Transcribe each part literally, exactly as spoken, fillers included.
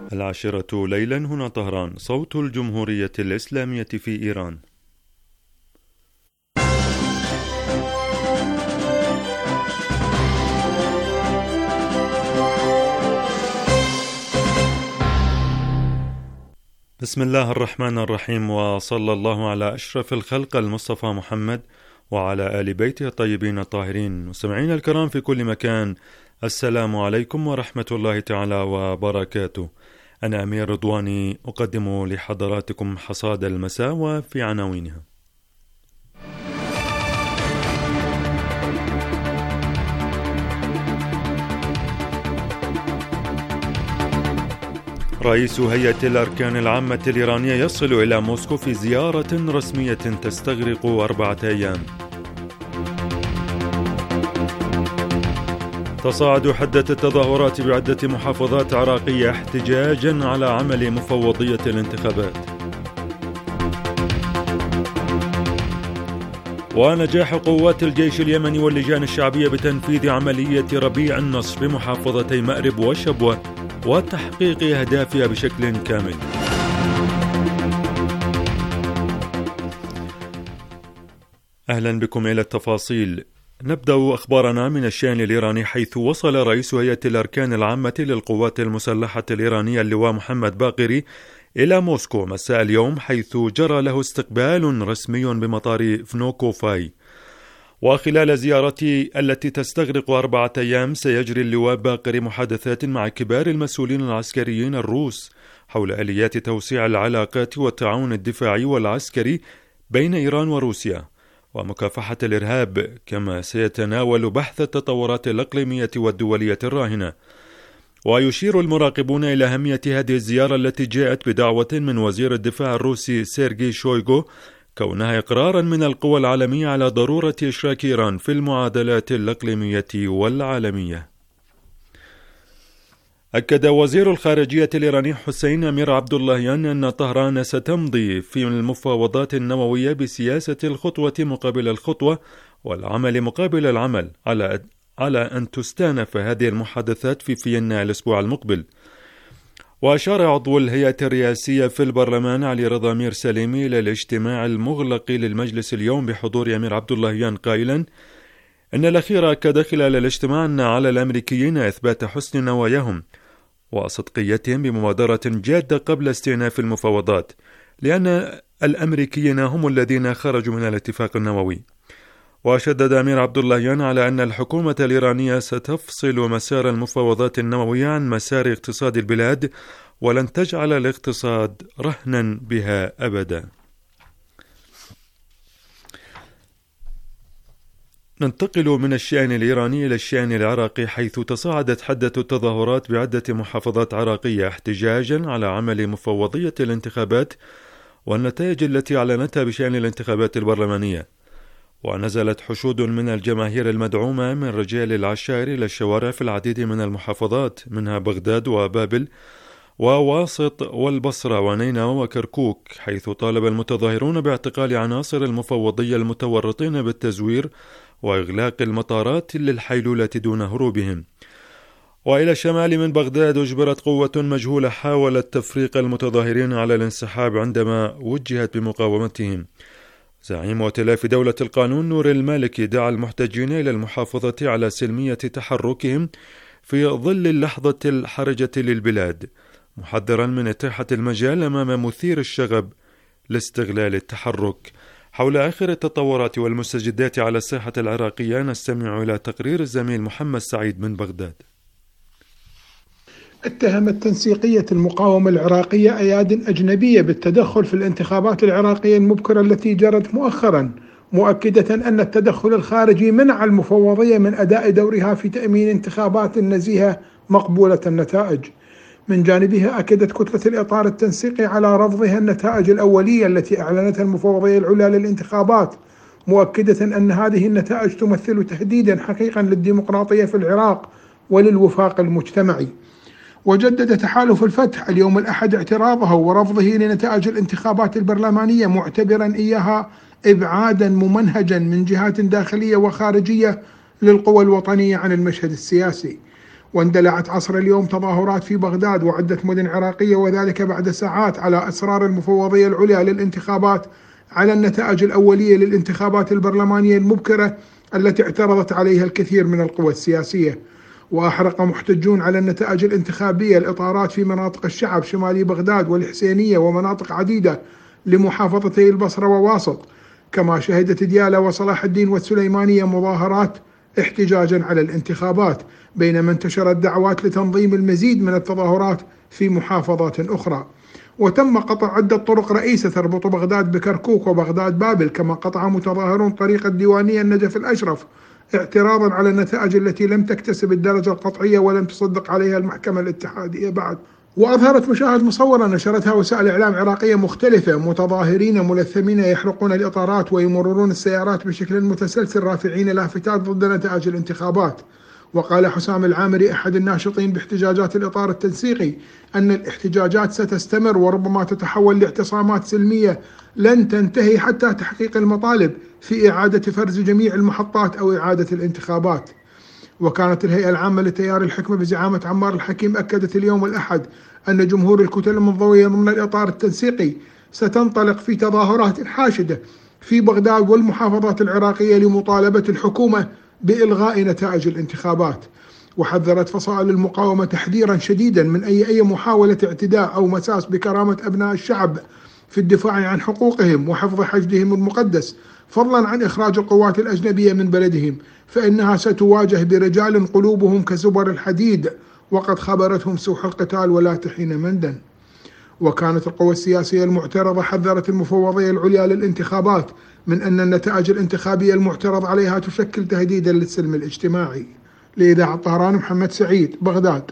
العاشرة ليلا هنا طهران، صوت الجمهورية الإسلامية في إيران. بسم الله الرحمن الرحيم، وصلى الله على أشرف الخلق المصطفى محمد وعلى آل بيته الطيبين الطاهرين. مستمعين الكرام في كل مكان، السلام عليكم ورحمة الله تعالى وبركاته. أنا أمير رضواني أقدم لحضراتكم حصاد المساء وفي عناوينها: رئيس هيئة الأركان العامة الإيرانية يصل إلى موسكو في زيارة رسمية تستغرق أربعة أيام. تصاعد حدة التظاهرات بعدة محافظات عراقية احتجاجا على عمل مفوضية الانتخابات. ونجاح قوات الجيش اليمني واللجان الشعبية بتنفيذ عملية ربيع النصر بمحافظتي مأرب وشبوة وتحقيق أهدافها بشكل كامل. أهلا بكم إلى التفاصيل. نبدأ أخبارنا من الشأن الإيراني، حيث وصل رئيس هيئة الأركان العامة للقوات المسلحة الإيرانية اللواء محمد باقري إلى موسكو مساء اليوم، حيث جرى له استقبال رسمي بمطار فنوكوفاي. وخلال زيارته التي تستغرق أربعة أيام سيجري اللواء باقري محادثات مع كبار المسؤولين العسكريين الروس حول آليات توسيع العلاقات والتعاون الدفاعي والعسكري بين إيران وروسيا ومكافحة الإرهاب، كما سيتناول بحث التطورات الإقليمية والدولية الراهنة. ويشير المراقبون إلى أهمية هذه الزيارة التي جاءت بدعوة من وزير الدفاع الروسي سيرجي شويغو، كونها إقرارا من القوى العالمية على ضرورة إشراك إيران في المعادلات الإقليمية والعالمية. أكد وزير الخارجية الإيراني حسين أمير عبد اللهيان أن طهران ستمضي في المفاوضات النووية بسياسة الخطوة مقابل الخطوة والعمل مقابل العمل على على أن تستأنف هذه المحادثات في فيينا الأسبوع المقبل. وأشار عضو الهيئة الرئاسية في البرلمان علي رضا مير سليمي إلى الاجتماع المغلق للمجلس اليوم بحضور أمير عبد اللهيان قائلا إن الأخير أكد خلال الاجتماع أن على الأمريكيين إثبات حسن نواياهم وصدقيتهم بمبادرة جادة قبل استئناف المفاوضات، لأن الأمريكيين هم الذين خرجوا من الاتفاق النووي. وشدد أمير عبد اللهيان على أن الحكومة الإيرانية ستفصل مسار المفاوضات النووية عن مسار اقتصاد البلاد ولن تجعل الاقتصاد رهنا بها أبدا. ننتقل من الشأن الإيراني إلى الشأن العراقي، حيث تصاعدت حدة التظاهرات بعدة محافظات عراقية احتجاجا على عمل مفوضية الانتخابات والنتائج التي أعلنتها بشأن الانتخابات البرلمانية. ونزلت حشود من الجماهير المدعومة من رجال العشائر إلى الشوارع في العديد من المحافظات، منها بغداد وبابل وواسط والبصرة ونينوى وكركوك، حيث طالب المتظاهرون باعتقال عناصر المفوضية المتورطين بالتزوير وإغلاق المطارات للحيلولة دون هروبهم. وإلى الشمال من بغداد أجبرت قوة مجهولة حاولت تفريق المتظاهرين على الانسحاب عندما وجهت بمقاومتهم. زعيم ائتلاف دولة القانون نور المالكي دعا المحتجين إلى المحافظة على سلمية تحركهم في ظل اللحظة الحرجة للبلاد، محذرا من إتاحة المجال أمام مثير الشغب لاستغلال التحرك. حول آخر التطورات والمستجدات على الساحة العراقية نستمع إلى تقرير الزميل محمد سعيد من بغداد. اتهمت تنسيقية المقاومة العراقية أياد أجنبية بالتدخل في الانتخابات العراقية المبكرة التي جرت مؤخرا، مؤكدة أن التدخل الخارجي منع المفوضية من أداء دورها في تأمين انتخابات نزيهة مقبولة النتائج. من جانبها أكدت كتلة الإطار التنسيقي على رفضها النتائج الأولية التي أعلنتها المفوضية العليا للانتخابات، مؤكدة أن هذه النتائج تمثل تهديدا حقيقا للديمقراطية في العراق وللوفاق المجتمعي. وجدد تحالف الفتح اليوم الأحد اعتراضه ورفضه لنتائج الانتخابات البرلمانية، معتبرا إياها إبعادا ممنهجا من جهات داخلية وخارجية للقوى الوطنية عن المشهد السياسي. واندلعت عصر اليوم تظاهرات في بغداد وعدة مدن عراقية، وذلك بعد ساعات على إصرار المفوضية العليا للانتخابات على النتائج الأولية للانتخابات البرلمانية المبكرة التي اعترضت عليها الكثير من القوى السياسية. وأحرق محتجون على النتائج الانتخابية الإطارات في مناطق الشعب شمالي بغداد والحسينية ومناطق عديدة لمحافظتي البصرة وواسط، كما شهدت ديالى وصلاح الدين والسليمانية مظاهرات احتجاجا على الانتخابات، بينما انتشرت دعوات لتنظيم المزيد من التظاهرات في محافظات أخرى. وتم قطع عدة طرق رئيسة تربط بغداد بكركوك وبغداد بابل، كما قطع متظاهرون طريق الديوانية النجف الأشرف اعتراضا على النتائج التي لم تكتسب الدرجة القطعية ولم تصدق عليها المحكمة الاتحادية بعد. وأظهرت مشاهد مصورة نشرتها وسائل إعلام عراقية مختلفة متظاهرين ملثمين يحرقون الإطارات ويمررون السيارات بشكل متسلسل رافعين لافتات ضد نتائج الانتخابات. وقال حسام العامري أحد الناشطين باحتجاجات الإطار التنسيقي أن الاحتجاجات ستستمر وربما تتحول لاعتصامات سلمية لن تنتهي حتى تحقيق المطالب في إعادة فرز جميع المحطات أو إعادة الانتخابات. وكانت الهيئة العامة لتيار الحكمة بزعامة عمار الحكيم أكدت اليوم الأحد أن جمهور الكتل المنضوية ضمن الإطار التنسيقي ستنطلق في تظاهرات حاشدة في بغداد والمحافظات العراقية لمطالبة الحكومة بإلغاء نتائج الانتخابات. وحذرت فصائل المقاومة تحذيرا شديدا من أي أي محاولة اعتداء أو مساس بكرامة أبناء الشعب في الدفاع عن حقوقهم وحفظ حشدهم المقدس، فضلا عن إخراج القوات الأجنبية من بلدهم، فإنها ستواجه برجال قلوبهم كزبر الحديد وقد خبرتهم سوح القتال ولا تحين مندا. وكانت القوى السياسية المعترضة حذرت المفوضية العليا للانتخابات من أن النتائج الانتخابية المعترض عليها تشكل تهديدا للسلم الاجتماعي. لإذاعة طهران، محمد سعيد، بغداد.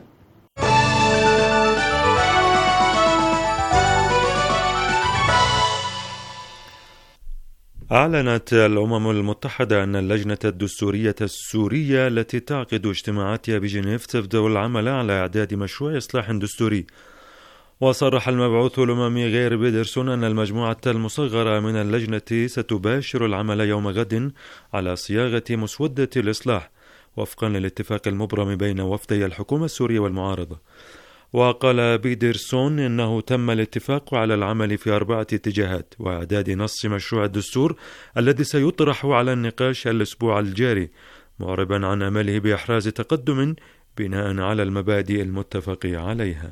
أعلنت الأمم المتحدة أن اللجنة الدستورية السورية التي تعقد اجتماعاتها بجنيف تبدأ العمل على إعداد مشروع إصلاح دستوري. وصرح المبعوث الأممي غير بيدرسون أن المجموعة المصغرة من اللجنة ستباشر العمل يوم غد على صياغة مسودة الإصلاح وفقا للاتفاق المبرم بين وفدي الحكومة السورية والمعارضة. وقال بيدرسون إنه تم الاتفاق على العمل في أربعة اتجاهات، وإعداد نص مشروع الدستور الذي سيطرح على النقاش الأسبوع الجاري، معربا عن أمله بإحراز تقدم بناء على المبادئ المتفق عليها.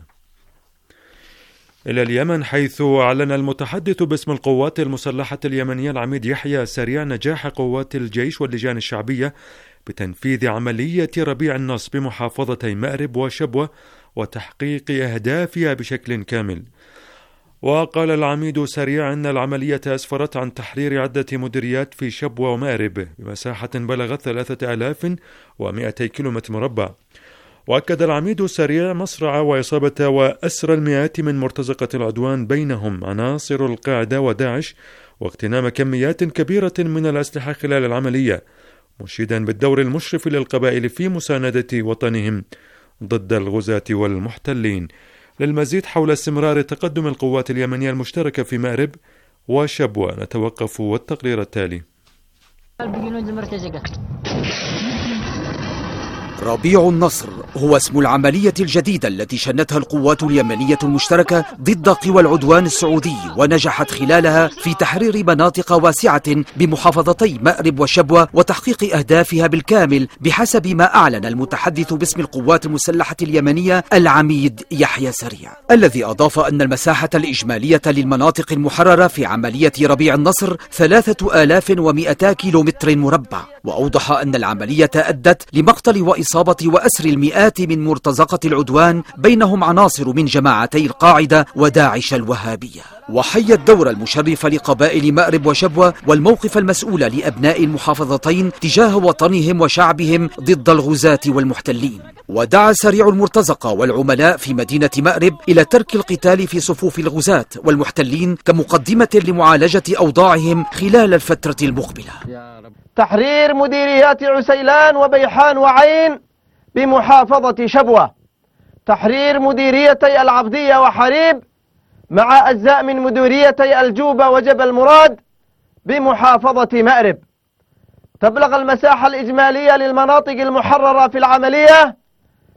إلى اليمن، حيث أعلن المتحدث باسم القوات المسلحة اليمنية العميد يحيى سريع نجاح قوات الجيش واللجان الشعبية بتنفيذ عملية ربيع النص بمحافظتي مأرب وشبوة وتحقيق أهدافها بشكل كامل. وقال العميد سريع أن العملية أسفرت عن تحرير عدة مديريات في شبوة ومأرب بمساحة بلغت ثلاثة آلاف ومئتي كيلومتر مربع. وأكد العميد سريع مصرع وإصابة وأسر المئات من مرتزقة العدوان بينهم عناصر القاعدة وداعش، واغتنام كميات كبيرة من الأسلحة خلال العملية، مشيدا بالدور المشرف للقبائل في مساندة وطنهم ضد الغزاة والمحتلين. للمزيد حول استمرار تقدم القوات اليمنية المشتركة في مأرب وشبوة نتوقف والتقرير التالي. ربيع النصر هو اسم العملية الجديدة التي شنتها القوات اليمنية المشتركة ضد قوى العدوان السعودي، ونجحت خلالها في تحرير مناطق واسعة بمحافظتي مأرب وشبوة وتحقيق أهدافها بالكامل بحسب ما أعلن المتحدث باسم القوات المسلحة اليمنية العميد يحيى سريع، الذي أضاف أن المساحة الإجمالية للمناطق المحررة في عملية ربيع النصر ثلاثة آلاف ومئتا كيلومتر مربع. وأوضح أن العملية أدت لمقتل وإصابة وأسر المئات من مرتزقة العدوان، بينهم عناصر من جماعتي القاعدة وداعش الوهابية. وحيى الدور المشرف لقبائل مأرب وشبوة والموقف المسؤول لأبناء المحافظتين تجاه وطنهم وشعبهم ضد الغزاة والمحتلين. ودعا سريع المرتزقة والعملاء في مدينة مأرب إلى ترك القتال في صفوف الغزاة والمحتلين كمقدمة لمعالجة أوضاعهم خلال الفترة المقبلة. تحرير مديريات عسيلان وبيحان وعين بمحافظة شبوة، تحرير مديريتي العبدية وحريب مع أجزاء من مديريتي الجوبة وجبل مراد بمحافظة مأرب. تبلغ المساحة الإجمالية للمناطق المحررة في العملية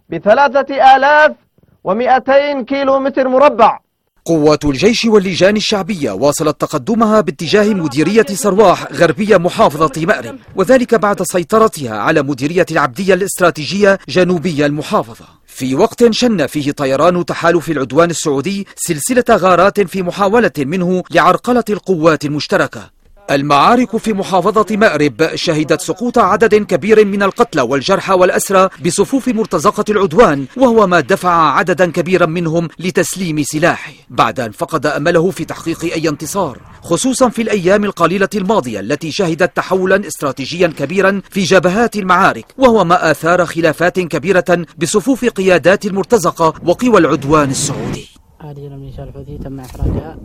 بثلاثة آلاف ومئتين كيلو متر مربع. قوات الجيش واللجان الشعبية واصلت تقدمها باتجاه مديرية صرواح غربية محافظة مأرب، وذلك بعد سيطرتها على مديرية العبدية الاستراتيجية جنوبية المحافظة، في وقت شن فيه طيران تحالف العدوان السعودي سلسلة غارات في محاولة منه لعرقلة القوات المشتركة. المعارك في محافظة مأرب شهدت سقوط عدد كبير من القتلى والجرحى والأسرى بصفوف مرتزقة العدوان، وهو ما دفع عددا كبيرا منهم لتسليم سلاحه بعد أن فقد أمله في تحقيق أي انتصار، خصوصا في الأيام القليلة الماضية التي شهدت تحولا استراتيجيا كبيرا في جبهات المعارك، وهو ما آثار خلافات كبيرة بصفوف قيادات المرتزقة وقوى العدوان السعودي. هذه الميليشيا الحوثي تم إخراجها.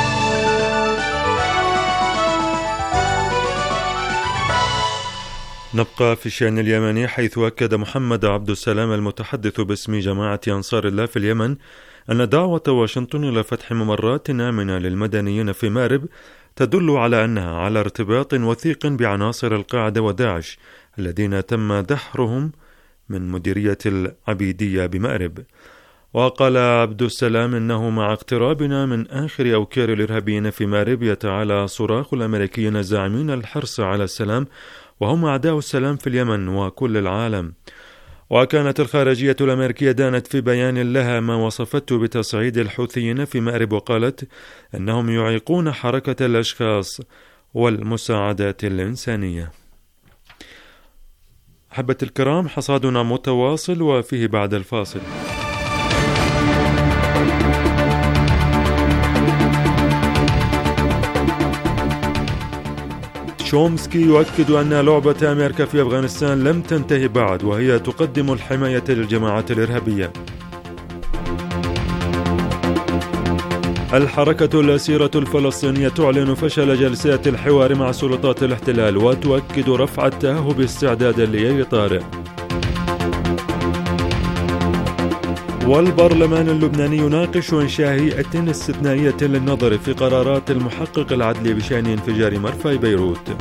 نبقى في الشأن اليمني، حيث أكد محمد عبد السلام المتحدث باسم جماعة أنصار الله في اليمن أن دعوة واشنطن إلى فتح ممرات آمنة للمدنيين في مأرب تدل على أنها على ارتباط وثيق بعناصر القاعدة وداعش الذين تم دحرهم من مديرية العبيدية بمأرب. وقال عبد السلام إنه مع اقترابنا من آخر أوكار الإرهابيين في مأرب يتعالى صراخ الأمريكيين الزاعمين الحرص على السلام، وهم أعداء السلام في اليمن وكل العالم. وكانت الخارجية الأمريكية دانت في بيان لها ما وصفته بتصعيد الحوثيين في مأرب، وقالت أنهم يعيقون حركة الأشخاص والمساعدات الإنسانية. أحبة الكرام، حصادنا متواصل وفيه بعد الفاصل. شومسكي يؤكد أن لعبة أمريكا في أفغانستان لم تنتهي بعد، وهي تقدم الحماية للجماعات الإرهابية. الحركة الأسيرة الفلسطينية تعلن فشل جلسات الحوار مع سلطات الاحتلال، وتؤكد رفع التأهب استعدادا لأي طارئ. والبرلمان اللبناني يناقش إنشاء هيئة استثنائية للنظر في قرارات المحقق العدلي بشأن انفجار مرفأ بيروت.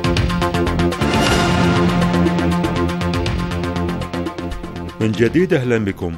من جديد أهلا بكم.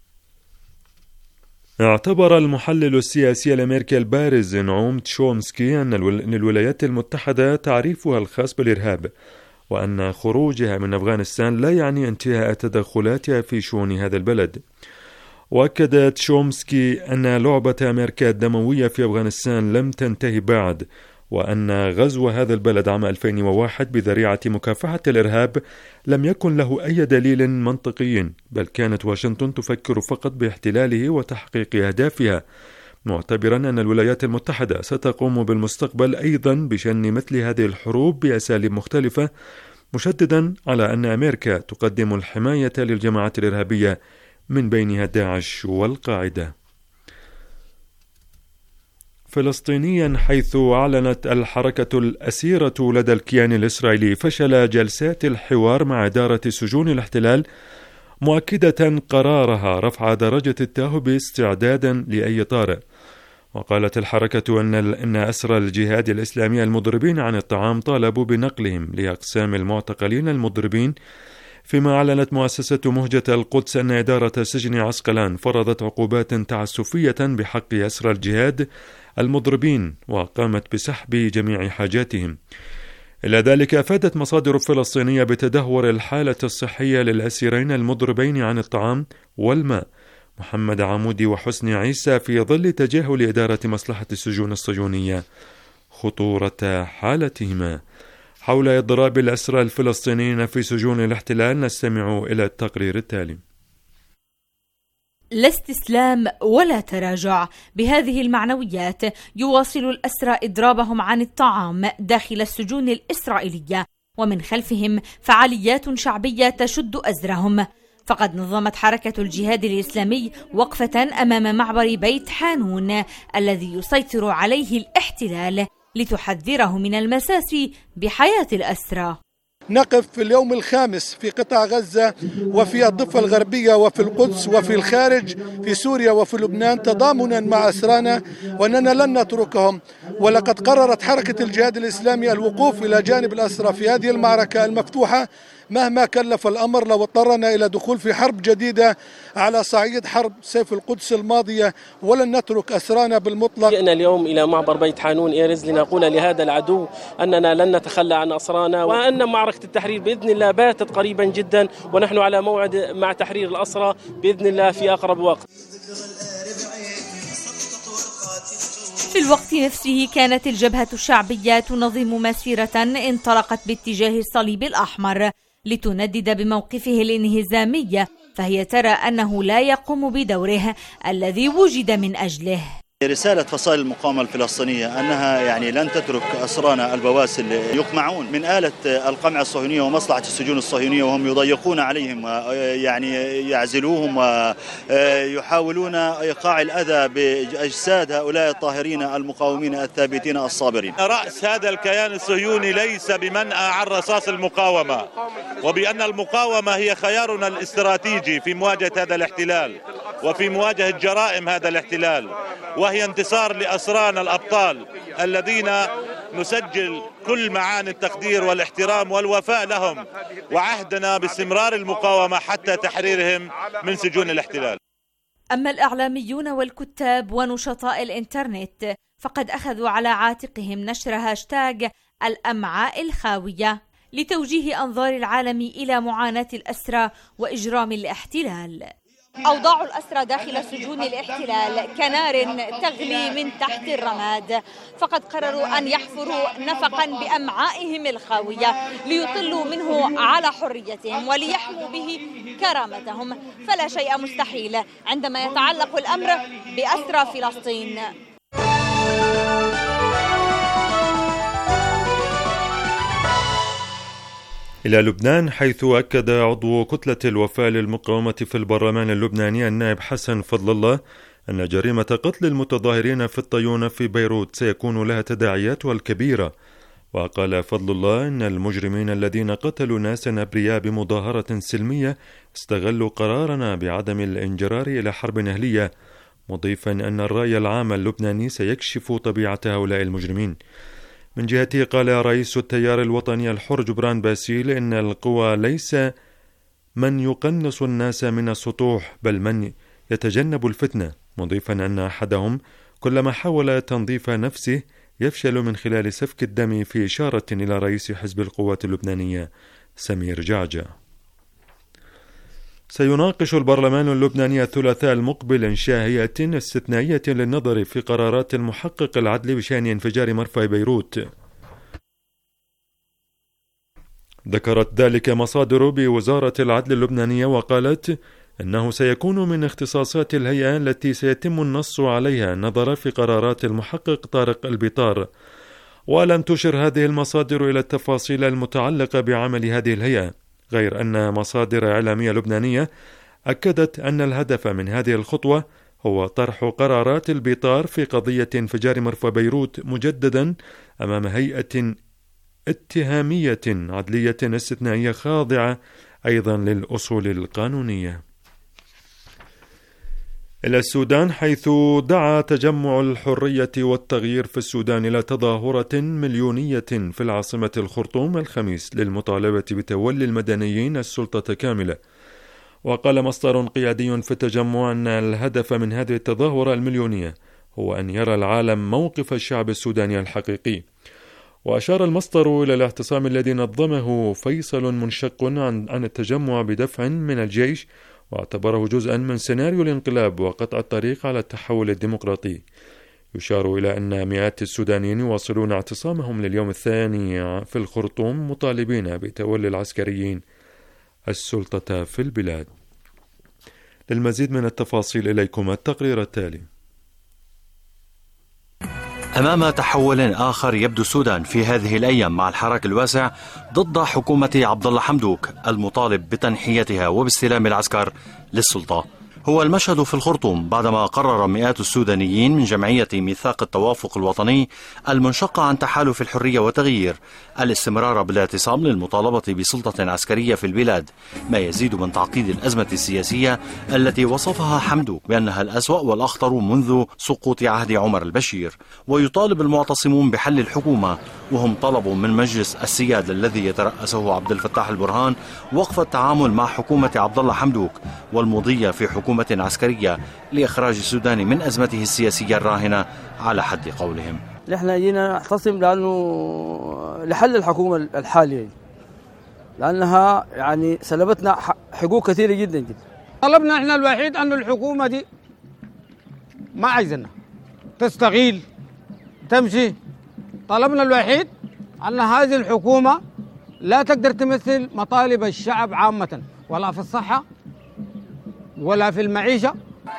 اعتبر المحلل السياسي الأمريكي البارز نعوم تشومسكي أن الولايات المتحدة تعريفها الخاص بالإرهاب، وأن خروجها من أفغانستان لا يعني انتهاء تدخلاتها في شؤون هذا البلد. وأكد تشومسكي أن لعبة أمريكا الدموية في أفغانستان لم تنتهي بعد، وأن غزو هذا البلد عام ألفين وواحد بذريعة مكافحة الإرهاب لم يكن له أي دليل منطقي، بل كانت واشنطن تفكر فقط باحتلاله وتحقيق أهدافها، معتبرا أن الولايات المتحدة ستقوم بالمستقبل أيضا بشن مثل هذه الحروب بأساليب مختلفة، مشددا على أن أمريكا تقدم الحماية للجماعات الإرهابية من بينها داعش والقاعدة. فلسطينيا، حيث أعلنت الحركة الأسيرة لدى الكيان الإسرائيلي فشل جلسات الحوار مع إدارة سجون الاحتلال، مؤكدة قرارها رفع درجة التأهب استعدادا لأي طارئ. وقالت الحركة أن أن أسرى الجهاد الإسلامي المضربين عن الطعام طالبوا بنقلهم لأقسام المعتقلين المضربين، فيما أعلنت مؤسسة مهجة القدس أن إدارة سجن عسقلان فرضت عقوبات تعسفية بحق أسرى الجهاد المضربين وقامت بسحب جميع حاجاتهم. إلى ذلك أفادت مصادر فلسطينية بتدهور الحالة الصحية للأسيرين المضربين عن الطعام والماء محمد عمودي وحسني عيسى، في ظل تجاهل إدارة مصلحة السجون الصهيونية خطورة حالتهما. حول إضراب الأسرى الفلسطينيين في سجون الاحتلال نستمع إلى التقرير التالي. لا استسلام ولا تراجع. بهذه المعنويات يواصل الأسرى إضرابهم عن الطعام داخل السجون الإسرائيلية، ومن خلفهم فعاليات شعبية تشد أزرهم. فقد نظمت حركة الجهاد الإسلامي وقفة أمام معبر بيت حانون الذي يسيطر عليه الاحتلال لتحذره من المساس بحياة الأسرى. نقف في اليوم الخامس في قطاع غزة وفي الضفة الغربية وفي القدس وفي الخارج في سوريا وفي لبنان تضامنا مع أسرانا، وأننا لن نتركهم ولقد قررت حركة الجهاد الإسلامي الوقوف إلى جانب الأسرى في هذه المعركة المفتوحة مهما كلف الأمر، لو اضطرنا إلى دخول في حرب جديدة على صعيد حرب سيف القدس الماضية، ولن نترك أسرانا بالمطلق. جئنا اليوم إلى معبر بيت حانون إيرز لنقول لهذا العدو أننا لن نتخلى عن أسرانا، وأن معركة التحرير بإذن الله باتت قريبا جدا، ونحن على موعد مع تحرير الأسرى بإذن الله في أقرب وقت. في الوقت نفسه كانت الجبهة الشعبية تنظم مسيرة انطلقت باتجاه الصليب الأحمر لتندد بموقفه الانهزامي، فهي ترى أنه لا يقوم بدوره الذي وجد من أجله. رسالة فصائل المقاومة الفلسطينية أنها يعني لن تترك أسرانا البواسل يقمعون من آلة القمع الصهيونية ومصلحة السجون الصهيونية، وهم يضيقون عليهم يعني يعزلوهم ويحاولون إيقاع الأذى بأجساد هؤلاء الطاهرين المقاومين الثابتين الصابرين. رأس هذا الكيان الصهيوني ليس بمنأى عن رصاص المقاومة، وبأن المقاومة هي خيارنا الاستراتيجي في مواجهة هذا الاحتلال وفي مواجهة جرائم هذا الاحتلال، وهي انتصار لأسرانا الأبطال الذين نسجل كل معاني التقدير والاحترام والوفاء لهم، وعهدنا باستمرار المقاومة حتى تحريرهم من سجون الاحتلال. أما الإعلاميون والكتاب ونشطاء الإنترنت فقد أخذوا على عاتقهم نشر هاشتاج الأمعاء الخاوية لتوجيه أنظار العالم إلى معاناة الأسرى وإجرام الاحتلال. أوضاع الأسرى داخل سجون الاحتلال كنار تغلي من تحت الرماد، فقد قرروا أن يحفروا نفقا بأمعائهم الخاوية ليطلوا منه على حريتهم وليحموا به كرامتهم، فلا شيء مستحيل عندما يتعلق الأمر بأسرى فلسطين. إلى لبنان، حيث أكد عضو كتلة الوفاء للمقاومة في البرلمان اللبناني النائب حسن فضل الله أن جريمة قتل المتظاهرين في الطيونة في بيروت سيكون لها تداعياتها الكبيرة. وقال فضل الله أن المجرمين الذين قتلوا ناسا أبرياء بمظاهرة سلمية استغلوا قرارنا بعدم الانجرار إلى حرب أهلية، مضيفا أن الرأي العام اللبناني سيكشف طبيعة هؤلاء المجرمين. من جهته قال رئيس التيار الوطني الحر جبران باسيل إن القوى ليس من يقنص الناس من السطوح بل من يتجنب الفتنة، مضيفا أن أحدهم كلما حاول تنظيف نفسه يفشل من خلال سفك الدم، في إشارة إلى رئيس حزب القوات اللبنانية سمير جعجع. سيناقش البرلمان اللبناني الثلاثاء المقبل إنشاء هيئة استثنائية للنظر في قرارات المحقق العدلي بشأن انفجار مرفأ بيروت. ذكرت ذلك مصادر بوزارة العدل اللبنانية، وقالت إنه سيكون من اختصاصات الهيئة التي سيتم النص عليها النظر في قرارات المحقق طارق البطار. ولم تشر هذه المصادر إلى التفاصيل المتعلقة بعمل هذه الهيئة، غير أن مصادر إعلامية لبنانية أكدت أن الهدف من هذه الخطوة هو طرح قرارات البطار في قضية انفجار مرفأ بيروت مجددا أمام هيئة اتهامية عدلية استثنائية خاضعة أيضا للأصول القانونية. إلى السودان، حيث دعا تجمع الحرية والتغيير في السودان إلى تظاهرة مليونية في العاصمة الخرطوم الخميس للمطالبة بتولي المدنيين السلطة كاملة. وقال مصدر قيادي في التجمع أن الهدف من هذه التظاهرة المليونية هو أن يرى العالم موقف الشعب السوداني الحقيقي. وأشار المصدر إلى الاعتصام الذي نظمه فيصل منشق عن, عن التجمع بدفع من الجيش، واعتبره جزءا من سيناريو الانقلاب وقطع الطريق على التحول الديمقراطي. يشار إلى أن مئات السودانيين يواصلون اعتصامهم لليوم الثاني في الخرطوم مطالبين بتولي العسكريين السلطة في البلاد. للمزيد من التفاصيل إليكم التقرير التالي. أمام تحول آخر يبدو السودان في هذه الأيام مع الحراك الواسع ضد حكومة عبد الله حمدوك المطالب بتنحيتها وباستلام العسكر للسلطة. هو المشهد في الخرطوم بعدما قرر مئات السودانيين من جمعية ميثاق التوافق الوطني المنشقة عن تحالف الحرية والتغيير الاستمرار بالاعتصام للمطالبة بسلطة عسكرية في البلاد، ما يزيد من تعقيد الأزمة السياسية التي وصفها حمدوك بأنها الأسوأ والأخطر منذ سقوط عهد عمر البشير. ويطالب المعتصمون بحل الحكومة، وهم طلبوا من مجلس السيادة الذي يترأسه عبد الفتاح البرهان وقف التعامل مع حكومة عبد الله حمدوك والمضية في حكومة عسكرية لإخراج السودان من أزمته السياسية الراهنة على حد قولهم. نحن جينا نعتصم لأنه لحل الحكومة الحالية، لأنها يعني سلبتنا حقوق كثيرة جدا جدا. طلبنا احنا الوحيد أن الحكومة دي ما عايزنا تستغيل تمشي. طلبنا الوحيد أن هذه الحكومة لا تقدر تمثل مطالب الشعب عامة، ولا في الصحة ولا في المعيشة.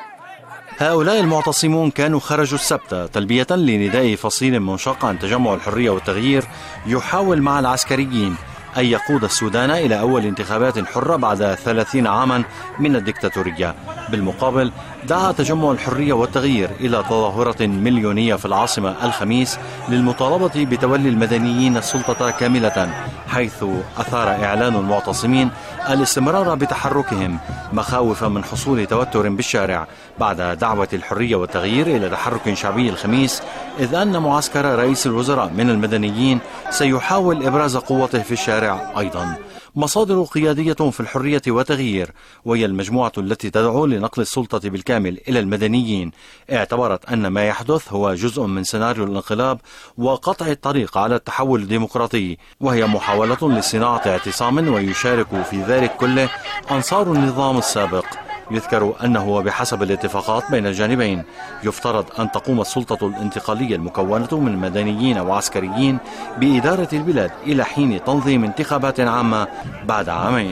هؤلاء المعتصمون كانوا خرجوا السبت تلبية لنداء فصيل منشق عن تجمع الحرية والتغيير يحاول مع العسكريين أن يقود السودان إلى أول انتخابات حرة بعد ثلاثين عاما من الدكتاتورية. بالمقابل دعا تجمع الحرية والتغيير إلى تظاهرة مليونية في العاصمة الخميس للمطالبة بتولي المدنيين السلطة كاملة، حيث أثار إعلان المعتصمين الاستمرار بتحركهم مخاوف من حصول توتر بالشارع بعد دعوة الحرية والتغيير إلى تحرك شعبي الخميس، إذ أن معسكر رئيس الوزراء من المدنيين سيحاول إبراز قوته في الشارع أيضا. مصادر قيادية في الحرية والتغيير، وهي المجموعة التي تدعو لنقل السلطة بالكامل إلى المدنيين، اعتبرت أن ما يحدث هو جزء من سيناريو الانقلاب وقطع الطريق على التحول الديمقراطي، وهي محاولة لصناعة اعتصام ويشارك في ذلك كله أنصار النظام السابق. يذكر أنه وبحسب الاتفاقات بين الجانبين يفترض أن تقوم السلطة الانتقالية المكونة من مدنيين وعسكريين بإدارة البلاد إلى حين تنظيم انتخابات عامة بعد عامين.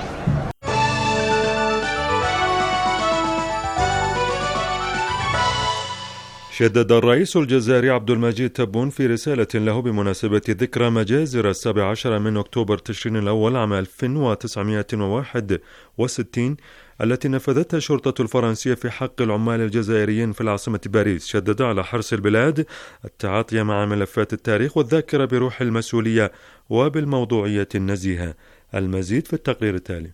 شدد الرئيس الجزائري عبد المجيد تبون في رسالة له بمناسبة ذكرى مجازر السابع عشر من أكتوبر تشرين الأول عام ألف وتسعمائة وواحد وستين التي نفذتها الشرطة الفرنسية في حق العمال الجزائريين في العاصمة باريس، شدد على حرص البلاد التعاطي مع ملفات التاريخ والذاكرة بروح المسؤولية وبالموضوعية النزيهة. المزيد في التقرير التالي.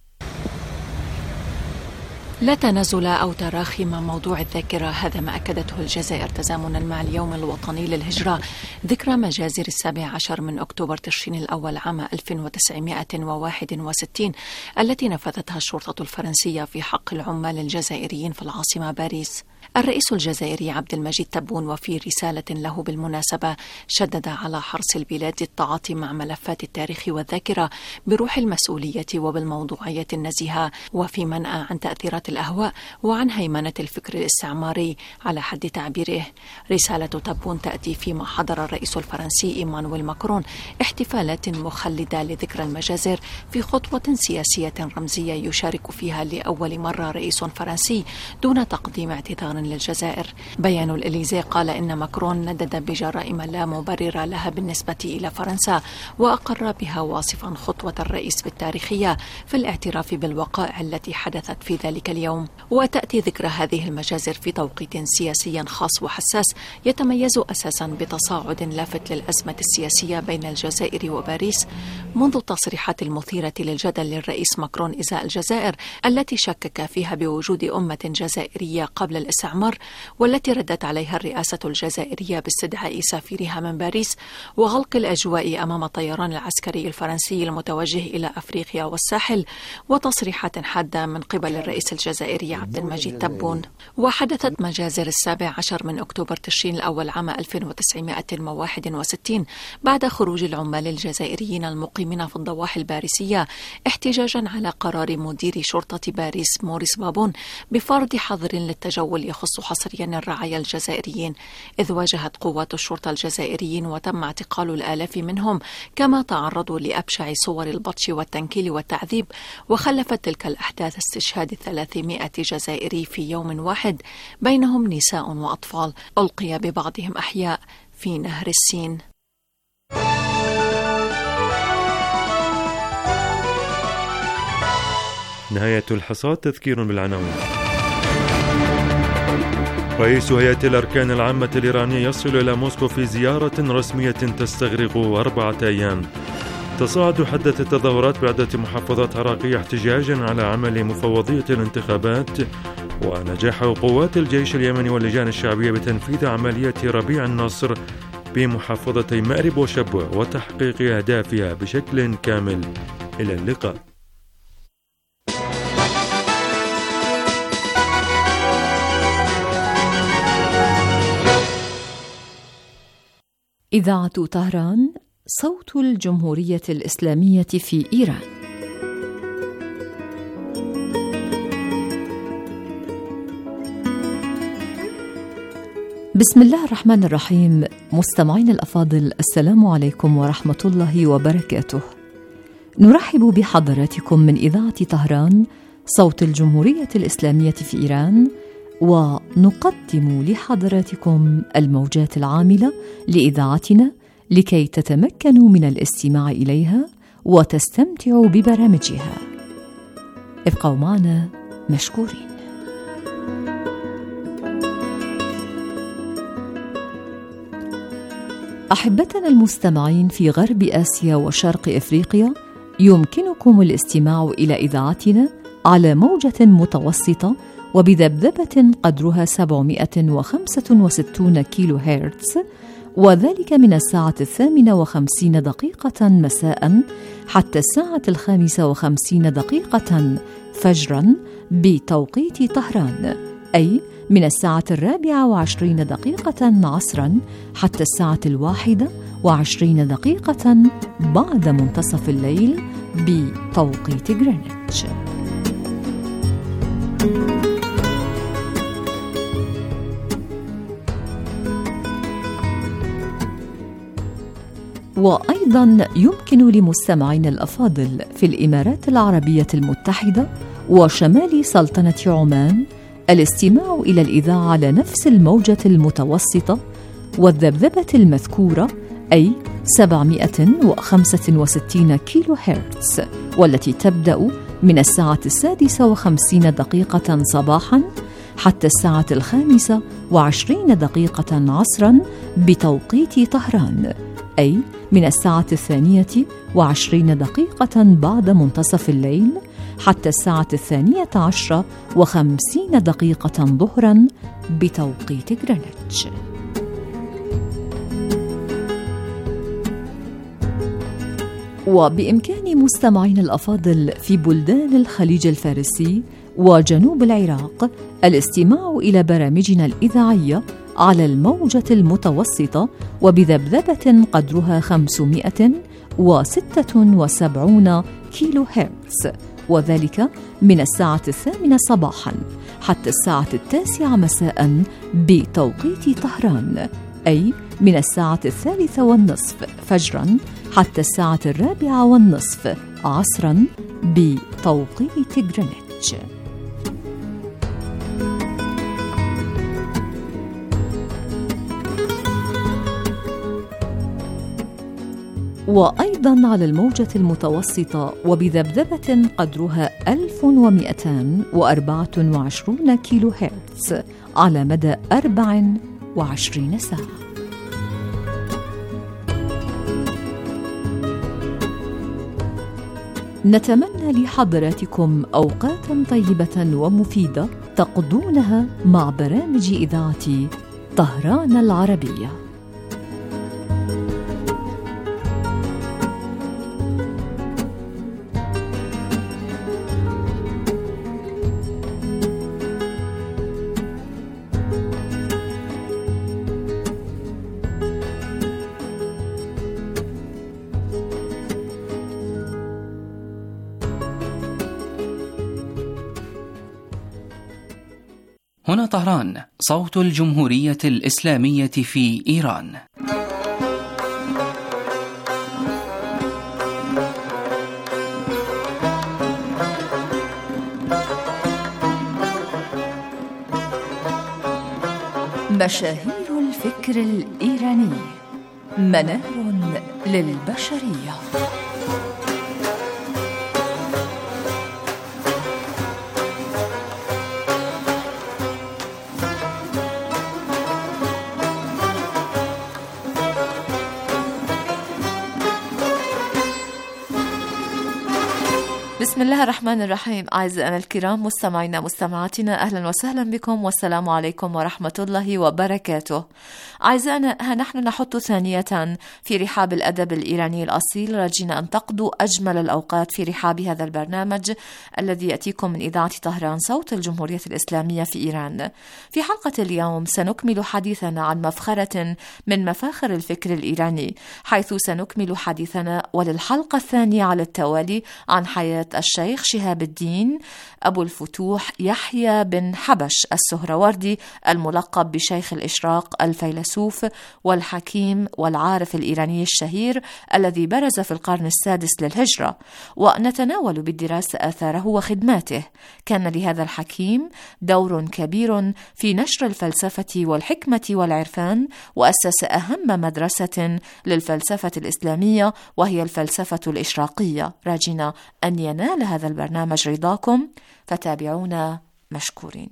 لا تنازل أو تراخي مع موضوع الذاكرة، هذا ما أكدته الجزائر تزامنا مع اليوم الوطني للهجرة، ذكرى مجازر السابع عشر من أكتوبر تشرين الأول عام ألف وتسعمائة وواحد وستين التي نفذتها الشرطة الفرنسية في حق العمال الجزائريين في العاصمة باريس. الرئيس الجزائري عبد المجيد تبون وفي رسالة له بالمناسبة شدد على حرص البلاد التعاطي مع ملفات التاريخ والذاكرة بروح المسؤولية وبالموضوعية النزيهة، وفي منأى عن تأثيرات الأهواء وعن هيمنة الفكر الاستعماري على حد تعبيره. رسالة تبون تأتي فيما حضر الرئيس الفرنسي إيمانويل ماكرون احتفالات مخلدة لذكرى المجازر في خطوة سياسية رمزية يشارك فيها لأول مرة رئيس فرنسي دون تقديم اعتذار للجزائر. بيان الإليزي قال إن ماكرون ندد بجرائم لا مبرر لها بالنسبة إلى فرنسا، وأقر بها واصفا خطوة الرئيس بالتاريخية في الاعتراف بالوقائع التي حدثت في ذلك اليوم. وتأتي ذكرى هذه المجازر في توقيت سياسي خاص وحساس يتميز أساسا بتصاعد لافت للأزمة السياسية بين الجزائر وباريس منذ التصريحات المثيرة للجدل للرئيس ماكرون إزاء الجزائر التي شكك فيها بوجود أمة جزائرية قبل الاستعمار، والتي ردت عليها الرئاسة الجزائرية باستدعاء سفيرها من باريس وغلق الأجواء أمام الطيران العسكري الفرنسي المتوجه إلى أفريقيا والساحل، وتصريحات حادة من قبل الرئيس الجزائري عبد المجيد تبون. وحدثت مجازر السابع عشر من أكتوبر تشرين الأول عام ألف وتسعمائة وواحد وستين بعد خروج العمال الجزائريين المقيمين في الضواحي الباريسية احتجاجا على قرار مدير شرطة باريس موريس بابون بفرض حظر للتجول يخص حصريا الرعايا الجزائريين، إذ واجهت قوات الشرطة الجزائريين وتم اعتقال الآلاف منهم، كما تعرضوا لأبشع صور البطش والتنكيل والتعذيب. وخلفت تلك الأحداث استشهاد ثلاثمائة جزائري في يوم واحد، بينهم نساء وأطفال ألقي ببعضهم أحياء في نهر السين. نهاية الحصاد. تذكير بالعناوين. رئيس هيئة الأركان العامة الإيرانية يصل إلى موسكو في زيارة رسمية تستغرق أربعة أيام. تصاعد حدة التظاهرات بعدة محافظات عراقية احتجاجا على عمل مفوضية الانتخابات، ونجاح قوات الجيش اليمني واللجان الشعبية بتنفيذ عملية ربيع النصر بمحافظتي مأرب وشبوة وتحقيق أهدافها بشكل كامل. إلى اللقاء. إذاعة طهران، صوت الجمهورية الإسلامية في إيران. بسم الله الرحمن الرحيم. مستمعين الأفاضل، السلام عليكم ورحمة الله وبركاته. نرحب بحضراتكم من إذاعة طهران، صوت الجمهورية الإسلامية في إيران، ونقدم لحضراتكم الموجات العاملة لإذاعتنا لكي تتمكنوا من الاستماع إليها وتستمتعوا ببرامجها. ابقوا معنا مشكورين. أحبتنا المستمعين في غرب آسيا وشرق إفريقيا، يمكنكم الاستماع إلى إذاعتنا على موجة متوسطة وبذبذبة قدرها سبعمائة وخمسة وستين كيلو هرتز، وذلك من الساعة الثامنة وخمسين دقيقة مساء حتى الساعة الخامسة وخمسين دقيقة فجرا بتوقيت طهران، أي من الساعة الرابعة وعشرين دقيقة عصرا حتى الساعة الواحدة وعشرين دقيقة بعد منتصف الليل بتوقيت غرينتش. وأيضا يمكن لمستمعين الأفاضل في الإمارات العربية المتحدة وشمال سلطنة عمان الاستماع إلى الإذاعة على نفس الموجة المتوسطة والذبذبة المذكورة، أي سبعمائة وخمسة وستين كيلو هرتز، والتي تبدأ من الساعة السادسة وخمسين دقيقة صباحا حتى الساعة الخامسة وعشرين دقيقة عصرا بتوقيت طهران، أي من الساعة الثانية وعشرين دقيقة بعد منتصف الليل حتى الساعة الثانية عشرة وخمسين دقيقة ظهرا بتوقيت غرينتش. وبإمكان مستمعين الأفاضل في بلدان الخليج الفارسي وجنوب العراق الاستماع إلى برامجنا الإذاعية على الموجة المتوسطة وبذبذبة قدرها خمسمائة وستة وسبعين كيلو هرتز، وذلك من الساعة الثامنة صباحا حتى الساعة التاسعة مساء بتوقيت طهران، أي من الساعة الثالثة والنصف فجرا حتى الساعة الرابعة والنصف عصرا بتوقيت غرينتش. وأيضا على الموجة المتوسطة وبذبذبة قدرها ألف ومئتين وأربعة وعشرين كيلو هرتز على مدى أربع وعشرين ساعة. نتمنى لحضراتكم أوقاتا طيبة ومفيدة تقضونها مع برامج إذاعة طهران العربية. هنا طهران، صوت الجمهورية الإسلامية في إيران. مشاهير الفكر الإيراني، منار للبشرية. بسم الله الرحمن الرحيم. أعزائنا الكرام مستمعينا مستمعاتنا، أهلا وسهلا بكم والسلام عليكم ورحمة الله وبركاته. أعزائنا، ها نحن نحط ثانية في رحاب الأدب الإيراني الأصيل، رجينا أن تقضوا أجمل الأوقات في رحاب هذا البرنامج الذي يأتيكم من إذاعة طهران صوت الجمهورية الإسلامية في إيران. في حلقة اليوم سنكمل حديثنا عن مفخرة من مفاخر الفكر الإيراني، حيث سنكمل حديثنا وللحلقة الثانية على التوالي عن حياة الشيخ شهاب الدين أبو الفتوح يحيى بن حبش السهروردي، الملقب بشيخ الإشراق، الفيلسوف والحكيم والعارف الإيراني الشهير الذي برز في القرن السادس للهجرة. ونتناول بالدراسة آثاره وخدماته. كان لهذا الحكيم دور كبير في نشر الفلسفة والحكمة والعرفان، وأسس أهم مدرسة للفلسفة الإسلامية وهي الفلسفة الإشراقية. راجنا أن ينال هذا البرنامج رضاكم، فتابعونا مشكورين.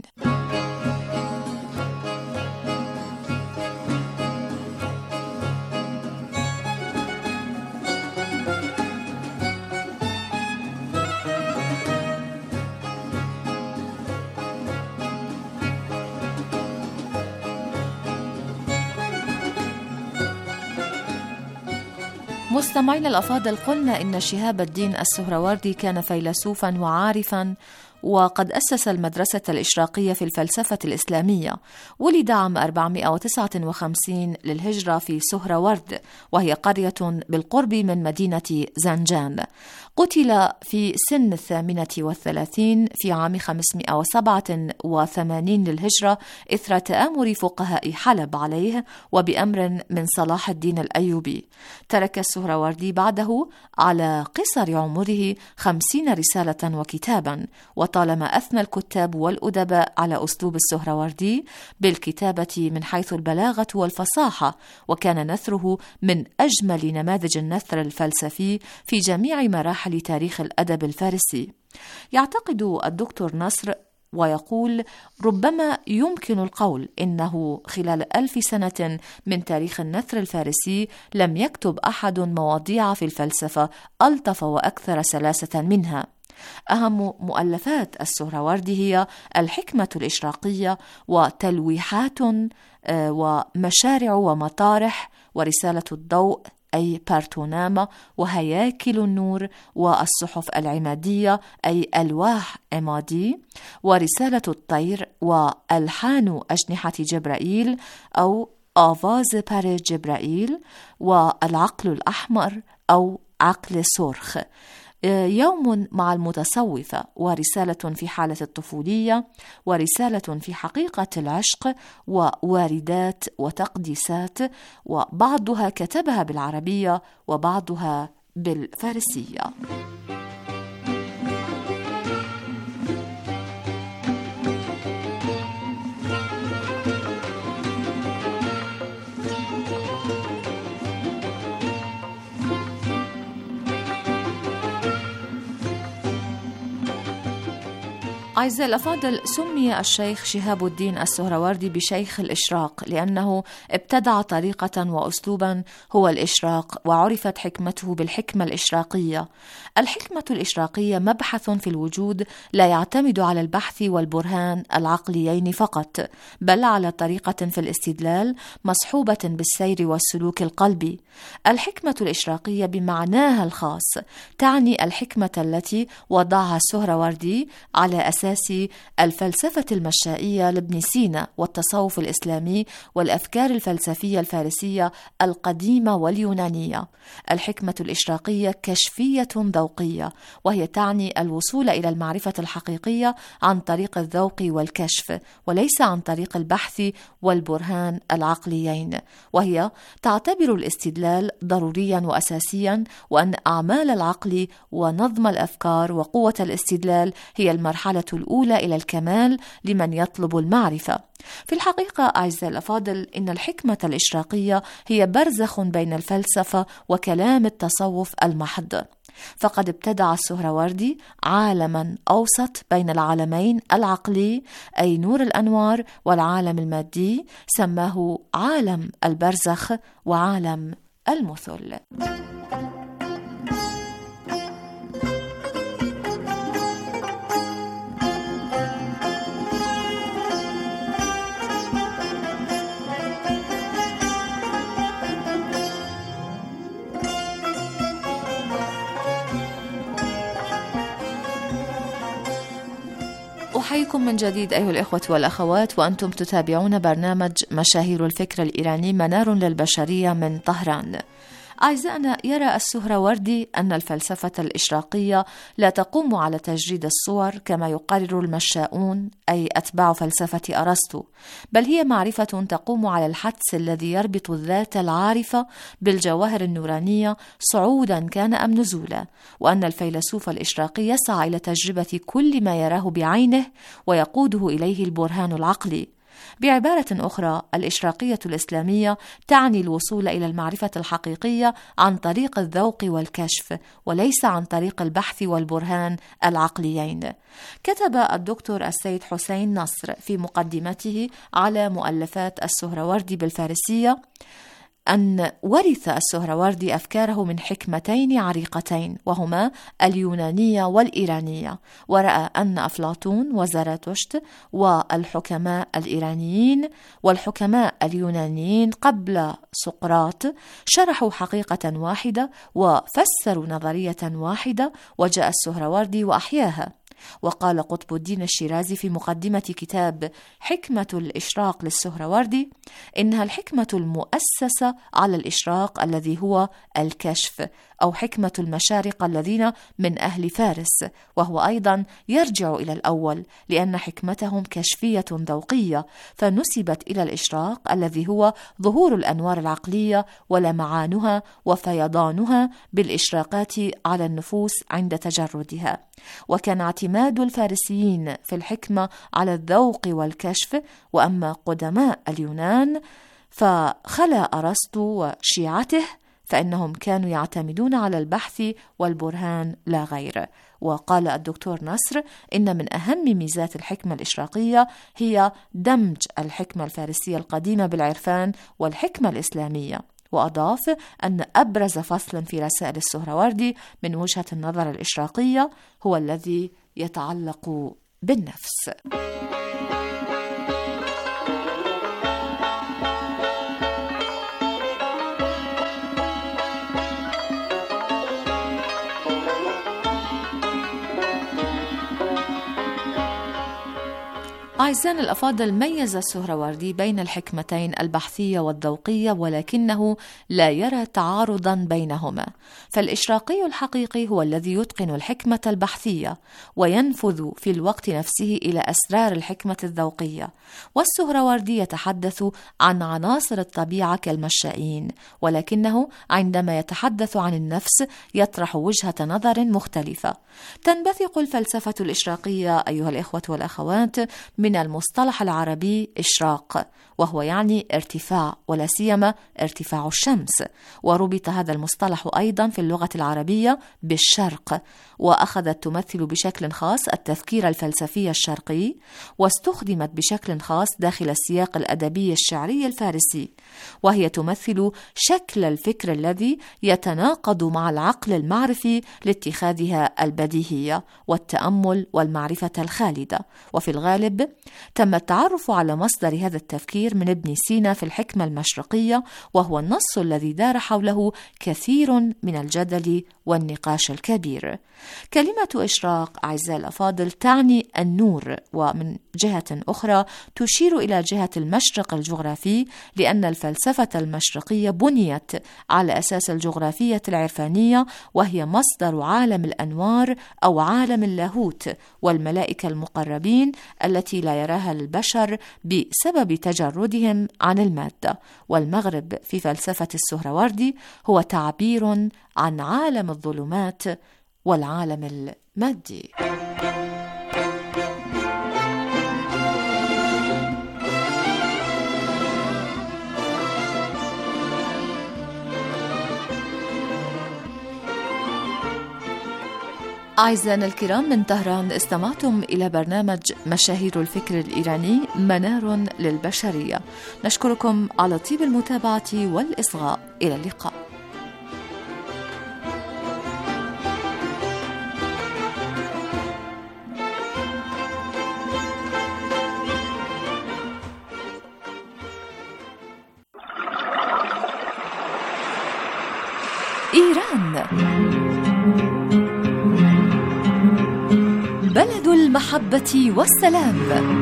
مستمعين الأفاضل، قلنا إن شهاب الدين السهروردي كان فيلسوفا وعارفا، وقد أسس المدرسة الإشراقية في الفلسفة الإسلامية. ولد عام أربعمائة وتسعة وخمسين للهجرة في سهرورد، وهي قرية بالقرب من مدينة زنجان. قتل في سن الثامنة والثلاثين في عام خمسمائة وسبعة وثمانين للهجرة إثر تآمر فقهاء حلب عليه وبأمر من صلاح الدين الأيوبي. ترك السهروردي بعده على قصر عمره خمسين رسالة وكتابا، وطالما أثنى الكتاب والأدباء على أسلوب السهروردي بالكتابة من حيث البلاغة والفصاحة، وكان نثره من أجمل نماذج النثر الفلسفي في جميع مراحل تاريخ الأدب الفارسي. يعتقد الدكتور نصر ويقول: ربما يمكن القول إنه خلال ألف سنة من تاريخ النثر الفارسي لم يكتب أحد مواضيع في الفلسفة ألطف وأكثر سلاسة منها. أهم مؤلفات السهروردي هي الحكمة الإشراقية، وتلويحات ومشارع ومطارح، ورسالة الضوء أي بارتوناما، وهياكل النور، والصحف العمادية أي ألواح عمادي، ورسالة الطير، وألحان أجنحة جبرائيل أو آواز بار جبرائيل، والعقل الأحمر أو عقل سرخ، يوم مع المتصوفة، ورسالة في حالة الطفولية، ورسالة في حقيقة العشق، وواردات وتقديسات، وبعضها كتبها بالعربية وبعضها بالفارسية. أعزائي الأفاضل، سمي الشيخ شهاب الدين السهروردي بشيخ الإشراق لأنه ابتدع طريقة وأسلوبا هو الإشراق، وعرفت حكمته بالحكمة الإشراقية. الحكمة الإشراقية مبحث في الوجود لا يعتمد على البحث والبرهان العقليين فقط، بل على طريقة في الاستدلال مصحوبة بالسير والسلوك القلبي. الحكمة الإشراقية بمعناها الخاص تعني الحكمة التي وضعها السهروردي على أساس الفلسفة المشائية لابن سينا والتصوف الإسلامي والأفكار الفلسفية الفارسية القديمة واليونانية. الحكمة الإشراقية كشفية ذوقية، وهي تعني الوصول إلى المعرفة الحقيقية عن طريق الذوق والكشف، وليس عن طريق البحث والبرهان العقليين، وهي تعتبر الاستدلال ضروريا وأساسيا، وأن أعمال العقل ونظم الأفكار وقوة الاستدلال هي المرحلة الأولى إلى الكمال لمن يطلب المعرفة. في الحقيقة أعزائي الأفاضل، إن الحكمة الإشراقية هي برزخ بين الفلسفة وكلام التصوف المحض، فقد ابتدع السهروردي عالما أوسط بين العالمين العقلي أي نور الأنوار والعالم المادي، سماه عالم البرزخ وعالم المثل. بكم من جديد أيها الإخوة والأخوات، وأنتم تتابعون برنامج مشاهير الفكر الإيراني منار للبشرية من طهران. أعزائنا، يرى السهروردي أن الفلسفة الإشراقية لا تقوم على تجريد الصور كما يقرر المشاؤون أي أتباع فلسفة أرسطو، بل هي معرفة تقوم على الحدس الذي يربط الذات العارفة بالجواهر النورانية صعودا كان أم نزولا، وأن الفيلسوف الإشراقي يسعى إلى تجربة كل ما يراه بعينه ويقوده إليه البرهان العقلي. بعبارة أخرى، الإشراقية الإسلامية تعني الوصول إلى المعرفة الحقيقية عن طريق الذوق والكشف، وليس عن طريق البحث والبرهان العقليين. كتب الدكتور السيد حسين نصر في مقدمته على مؤلفات السهروردي بالفارسية أن ورث السهروردي أفكاره من حكمتين عريقتين، وهما اليونانية والإيرانية، ورأى أن أفلاطون وزراتشت والحكماء الإيرانيين والحكماء اليونانيين قبل سقراط شرحوا حقيقة واحدة وفسروا نظرية واحدة، وجاء السهروردي وأحياها. وقال قطب الدين الشيرازي في مقدمة كتاب حكمة الإشراق للسهروردي إنها الحكمة المؤسسة على الإشراق الذي هو الكشف، أو حكمة المشارقة الذين من أهل فارس، وهو أيضا يرجع إلى الأول لأن حكمتهم كشفية ذوقية، فنسبت إلى الإشراق الذي هو ظهور الأنوار العقلية ولمعانها وفيضانها بالإشراقات على النفوس عند تجردها. وكان اعتماد الفارسيين في الحكمة على الذوق والكشف، وأما قدماء اليونان فخلا أرسطو وشيعته فإنهم كانوا يعتمدون على البحث والبرهان لا غير. وقال الدكتور نصر إن من أهم ميزات الحكمة الإشراقية هي دمج الحكمة الفارسية القديمة بالعرفان والحكمة الإسلامية. وأضاف أن أبرز فصل في رسائل السهروردي من وجهة النظر الإشراقية هو الذي يتعلق بالنفس. أعزائنا الأفاضل، ميز السهروردي بين الحكمتين البحثية والذوقية، ولكنه لا يرى تعارضا بينهما، فالإشراقي الحقيقي هو الذي يتقن الحكمة البحثية وينفذ في الوقت نفسه إلى أسرار الحكمة الذوقية، والسهروردي يتحدث عن عناصر الطبيعة كالمشائين، ولكنه عندما يتحدث عن النفس يطرح وجهة نظر مختلفة. تنبثق الفلسفة الإشراقية أيها الإخوة والأخوات من المصطلح العربي إشراق، وهو يعني ارتفاع، ولا سيما ارتفاع الشمس، وربط هذا المصطلح أيضا في اللغة العربية بالشرق، وأخذت تمثل بشكل خاص التفكير الفلسفي الشرقي، واستخدمت بشكل خاص داخل السياق الأدبي الشعري الفارسي، وهي تمثل شكل الفكر الذي يتناقض مع العقل المعرفي لاتخاذها البديهية والتأمل والمعرفة الخالدة. وفي الغالب تم التعرف على مصدر هذا التفكير من ابن سينا في الحكمة المشرقية، وهو النص الذي دار حوله كثير من الجدل والنقاش الكبير. كلمة إشراق أعزائي الأفاضل تعني النور، ومن جهة أخرى تشير إلى جهة المشرق الجغرافي، لأن الفلسفة المشرقية بنيت على أساس الجغرافية العرفانية، وهي مصدر عالم الأنوار أو عالم اللاهوت والملائكة المقربين التي لا يراها البشر بسبب تجردهم عن المادة. والمغرب في فلسفة السهروردي هو تعبير عن عالم الظلمات والعالم المادي. أعزائنا الكرام، من طهران استمعتم إلى برنامج مشاهير الفكر الإيراني منار للبشرية. نشكركم على طيب المتابعة والإصغاء. إلى اللقاء. إيران بلد المحبة والسلام.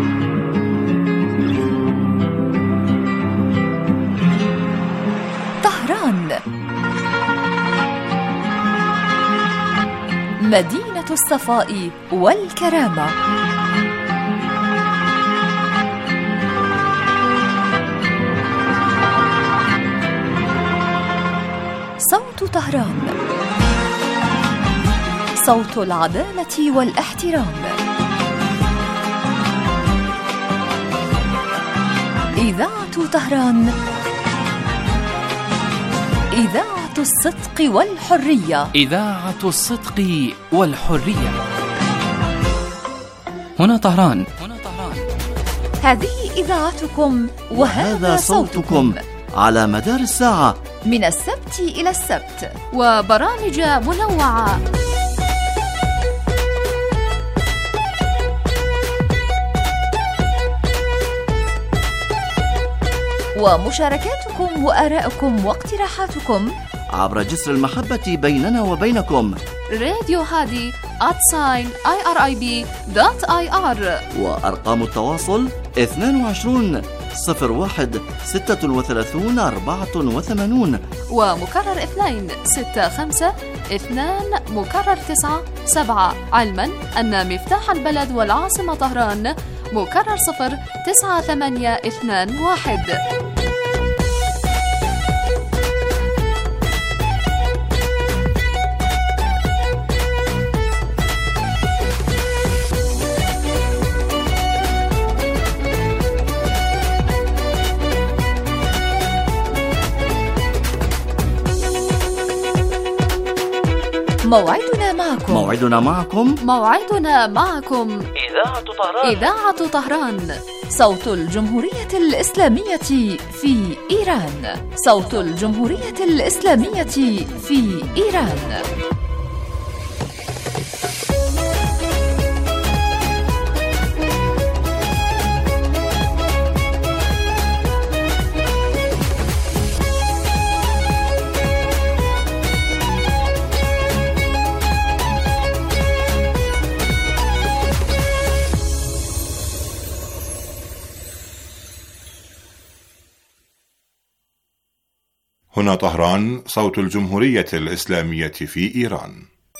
طهران، مدينة الصفاء والكرامة. صوت طهران، صوت العدالة والاحترام. إذاعة طهران، إذاعة الصدق والحرية. إذاعة الصدق والحرية. هنا طهران. هذه إذاعتكم وهذا صوتكم على مدار الساعة من السبت إلى السبت، وبرامج منوعة. ومشاركاتكم وآراءكم واقتراحاتكم عبر جسر المحبة بيننا وبينكم. راديو هادي آت ساين آي آر آي بي دوت آي آر. وأرقام التواصل اثنين وعشرين صفر واحد ستة وثلاثين أربعة وثمانين ومكرر اثنين ستة خمسة اثنان مكرر تسعة سبعة، علما أن مفتاح البلد والعاصمة طهران مكرر صفر تسعة ثمانية اثنان واحد. موعدنا معكم موعدنا معكم موعدنا معكم إذاعة طهران إذاعة طهران، صوت الجمهورية الإسلامية في إيران. صوت الجمهورية الإسلامية في إيران. هنا طهران، صوت الجمهورية الإسلامية في إيران.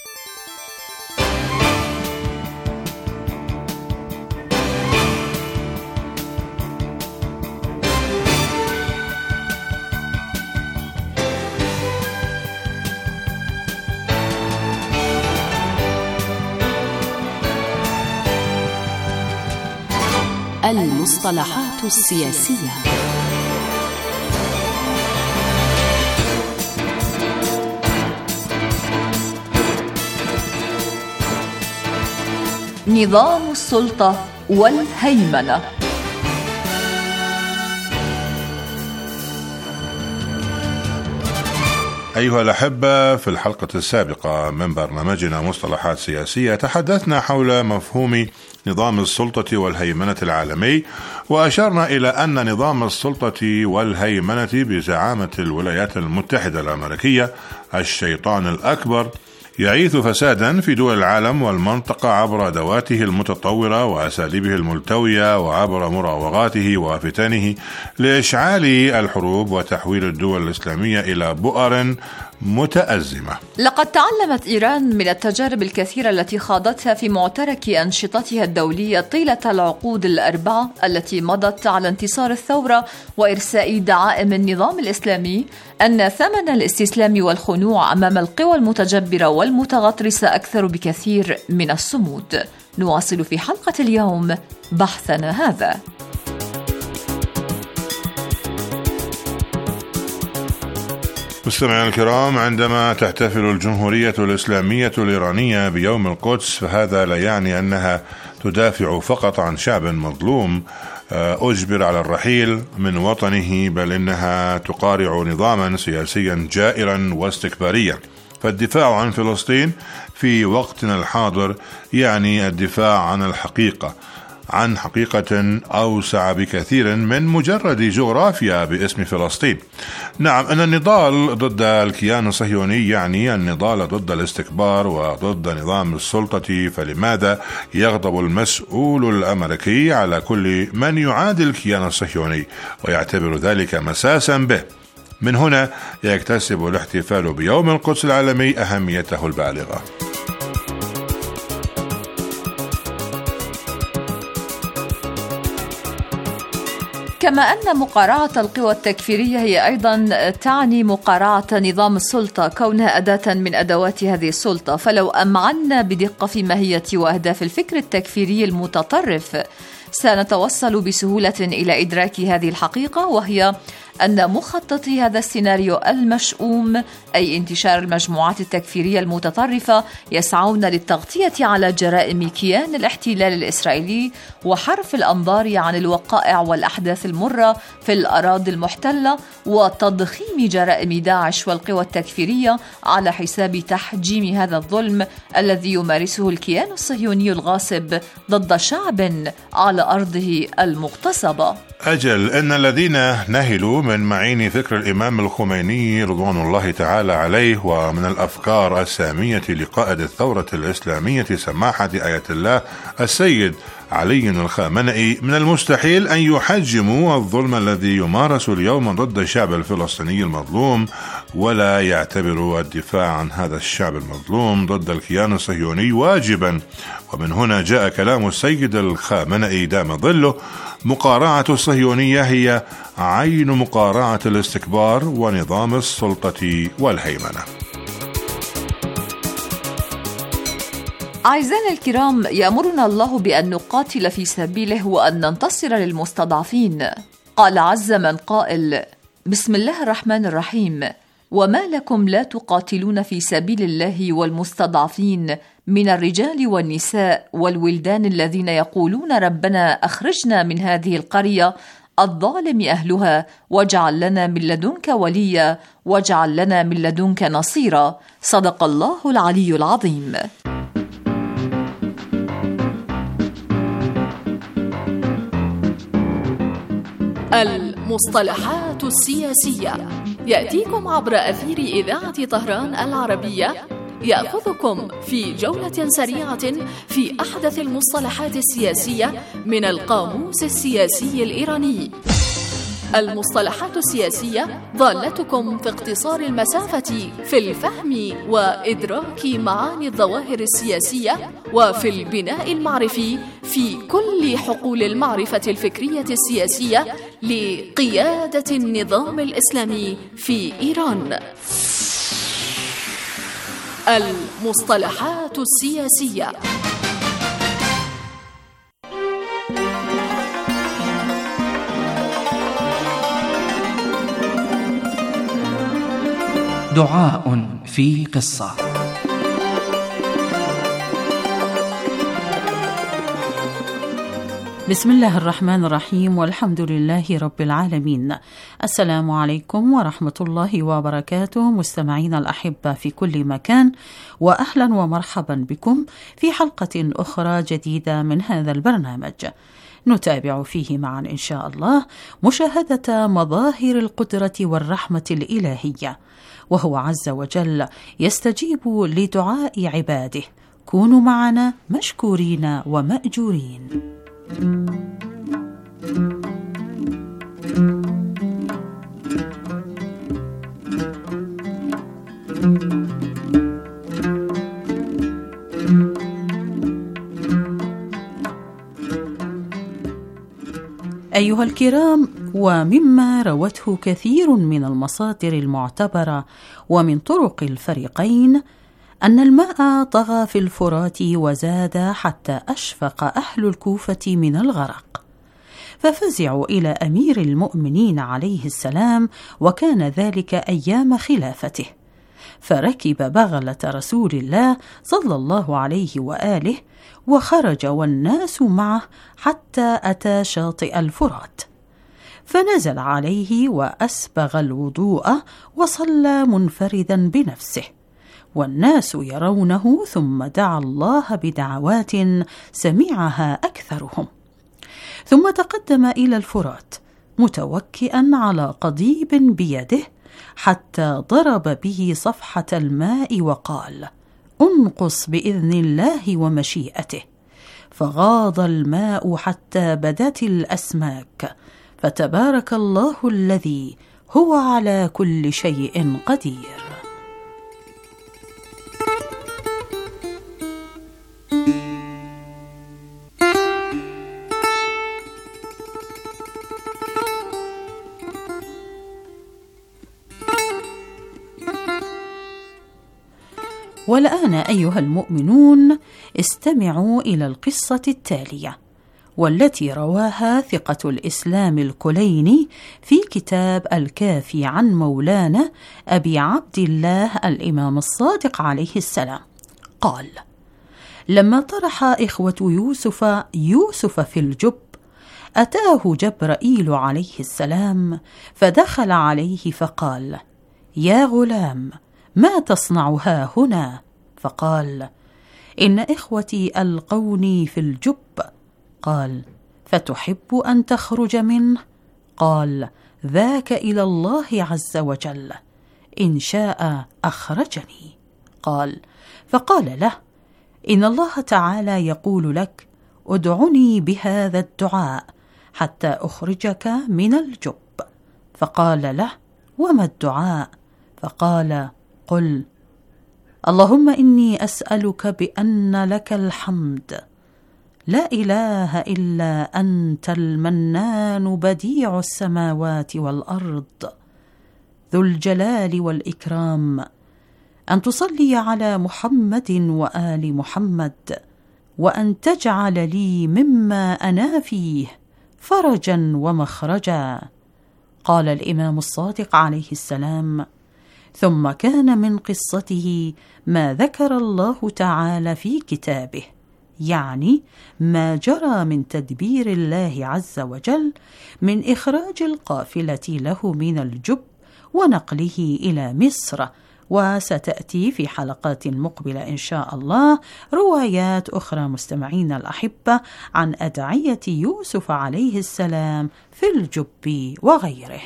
المصطلحات السياسية. نظام السلطة والهيمنة. أيها الأحبة، في الحلقة السابقة من برنامجنا مصطلحات سياسية تحدثنا حول مفهوم نظام السلطة والهيمنة العالمي، وأشرنا إلى أن نظام السلطة والهيمنة بزعامة الولايات المتحدة الأمريكية الشيطان الأكبر يعيث فسادا في دول العالم والمنطقة عبر أدواته المتطورة وأساليبه الملتوية وعبر مراوغاته وفتنه لإشعال الحروب وتحويل الدول الإسلامية إلى بؤر متأزمة. لقد تعلمت إيران من التجارب الكثيرة التي خاضتها في معترك أنشطتها الدولية طيلة العقود الأربعة التي مضت على انتصار الثورة وإرساء دعائم النظام الإسلامي أن ثمن الاستسلام والخنوع أمام القوى المتجبرة والمتغطرسة أكثر بكثير من الصمود. نواصل في حلقة اليوم بحثنا هذا. مستمعينا الكرام، عندما تحتفل الجمهورية الإسلامية الإيرانية بيوم القدس فهذا لا يعني أنها تدافع فقط عن شعب مظلوم أجبر على الرحيل من وطنه، بل إنها تقارع نظاما سياسيا جائرا واستكباريا. فالدفاع عن فلسطين في وقتنا الحاضر يعني الدفاع عن الحقيقة، عن حقيقة أوسع بكثير من مجرد جغرافيا باسم فلسطين. نعم، أن النضال ضد الكيان الصهيوني يعني النضال ضد الاستكبار وضد نظام السلطة، فلماذا يغضب المسؤول الأمريكي على كل من يعادي الكيان الصهيوني ويعتبر ذلك مساسا به؟ من هنا يكتسب الاحتفال بيوم القدس العالمي أهميته البالغة. كما أن مقارعة القوى التكفيرية هي أيضا تعني مقارعة نظام السلطة كونها أداة من أدوات هذه السلطة، فلو أمعنا بدقة في ماهية وأهداف الفكر التكفيري المتطرف سنتوصل بسهولة إلى إدراك هذه الحقيقة، وهي أن مخططي هذا السيناريو المشؤوم أي انتشار المجموعات التكفيرية المتطرفة يسعون للتغطية على جرائم كيان الاحتلال الإسرائيلي وحرف الأنظار عن الوقائع والأحداث المرة في الأراضي المحتلة وتضخيم جرائم داعش والقوى التكفيرية على حساب تحجيم هذا الظلم الذي يمارسه الكيان الصهيوني الغاصب ضد شعب على أرضه المغتصبة. أجل إن الذين نهلوا من معين فكر الإمام الخميني رضوان الله تعالى عليه ومن الأفكار السامية لقائد الثورة الإسلامية سماحة آية الله السيد علي الخامنئي من المستحيل أن يحجموا الظلم الذي يمارس اليوم ضد الشعب الفلسطيني المظلوم، ولا يعتبروا الدفاع عن هذا الشعب المظلوم ضد الكيان الصهيوني واجبا. ومن هنا جاء كلام السيد الخامنئي دام ظله: مقارعة الصهيونية هي عين مقارعة الاستكبار ونظام السلطة والهيمنة. أعزائنا الكرام، يأمرنا الله بأن نقاتل في سبيله وأن ننتصر للمستضعفين. قال عز من قائل: بسم الله الرحمن الرحيم: وما لكم لا تقاتلون في سبيل الله والمستضعفين من الرجال والنساء والولدان الذين يقولون ربنا أخرجنا من هذه القرية الظالم أهلها واجعل لنا من لدنك وليا واجعل لنا من لدنك نصيرا. صدق الله العلي العظيم. المصطلحات السياسية يأتيكم عبر أثير إذاعة طهران العربية، يأخذكم في جولة سريعة في أحدث المصطلحات السياسية من القاموس السياسي الإيراني. المصطلحات السياسية ضالتكم في اقتصار المسافة في الفهم وإدراك معاني الظواهر السياسية وفي البناء المعرفي في كل حقول المعرفة الفكرية السياسية لقيادة النظام الإسلامي في إيران. المصطلحات السياسية. دعاء في قصة. بسم الله الرحمن الرحيم، والحمد لله رب العالمين. السلام عليكم ورحمة الله وبركاته، مستمعين الأحبة في كل مكان، وأهلا ومرحبا بكم في حلقة أخرى جديدة من هذا البرنامج نتابع فيه معا إن شاء الله مشاهدة مظاهر القدرة والرحمة الإلهية، وهو عز وجل يستجيب لدعاء عباده. كونوا معنا مشكورين ومأجورين. أيها الكرام، ومما روته كثير من المصادر المعتبرة ومن طرق الفريقين أن الماء طغى في الفرات وزاد حتى أشفق أهل الكوفة من الغرق، ففزعوا إلى أمير المؤمنين عليه السلام، وكان ذلك أيام خلافته، فركب بغلة رسول الله صلى الله عليه وآله وخرج والناس معه حتى أتى شاطئ الفرات، فنزل عليه وأسبغ الوضوء وصلى منفردا بنفسه، والناس يرونه، ثم دعا الله بدعوات سمعها أكثرهم، ثم تقدم إلى الفرات متوكئا على قضيب بيده حتى ضرب به صفحة الماء وقال: انقص بإذن الله ومشيئته. فغاض الماء حتى بدت الأسماك، فتبارك الله الذي هو على كل شيء قدير. والآن أيها المؤمنون استمعوا إلى القصة التالية، والتي رواها ثقة الإسلام الكليني في كتاب الكافي عن مولانا أبي عبد الله الإمام الصادق عليه السلام. قال: لما طرح إخوة يوسف يوسف في الجب، أتاه جبرائيل عليه السلام فدخل عليه فقال: يا غلام، ما تصنع ها هنا؟ فقال: إن إخوتي ألقوني في الجب. قال: فتحب أن تخرج منه؟ قال: ذاك إلى الله عز وجل، إن شاء أخرجني. قال: فقال له: إن الله تعالى يقول لك: ادعني بهذا الدعاء حتى أخرجك من الجب. فقال له: وما الدعاء؟ فقال: قل: اللهم إني أسألك بأن لك الحمد، لا إله إلا أنت المنان بديع السماوات والأرض ذو الجلال والإكرام، أن تصلي على محمد وآل محمد، وأن تجعل لي مما أنا فيه فرجا ومخرجا. قال الإمام الصادق عليه السلام: ثم كان من قصته ما ذكر الله تعالى في كتابه، يعني ما جرى من تدبير الله عز وجل من إخراج القافلة له من الجب ونقله إلى مصر. وستأتي في حلقات مقبلة إن شاء الله روايات أخرى مستمعين الأحبة عن أدعية يوسف عليه السلام في الجب وغيره.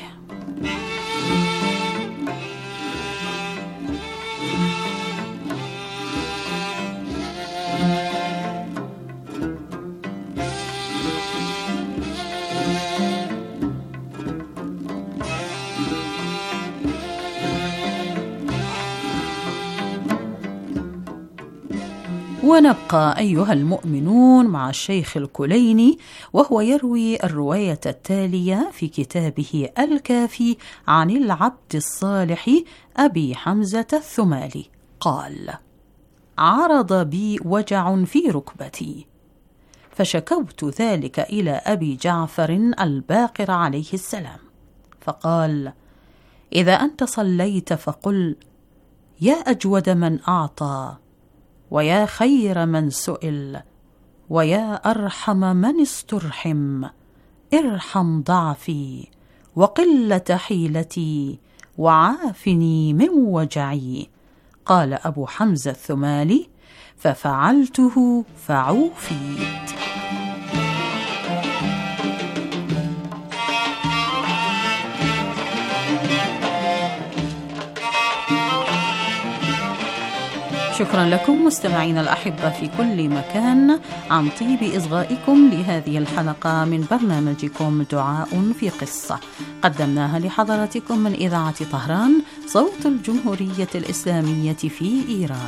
ونبقى أيها المؤمنون مع الشيخ الكليني، وهو يروي الرواية التالية في كتابه الكافي عن العبد الصالح أبي حمزة الثمالي. قال: عرض بي وجع في ركبتي، فشكوت ذلك إلى أبي جعفر الباقر عليه السلام، فقال: إذا أنت صليت فقل: يا أجود من أعطى، ويا خير من سئل، ويا أرحم من استرحم، ارحم ضعفي وقلة حيلتي وعافني من وجعي. قال أبو حمزة الثمالي: ففعلته فعوفيت. شكرا لكم مستمعين الأحبة في كل مكان عن طيب إصغائكم لهذه الحلقة من برنامجكم دعاء في قصة، قدمناها لحضراتكم من إذاعة طهران صوت الجمهورية الإسلامية في إيران.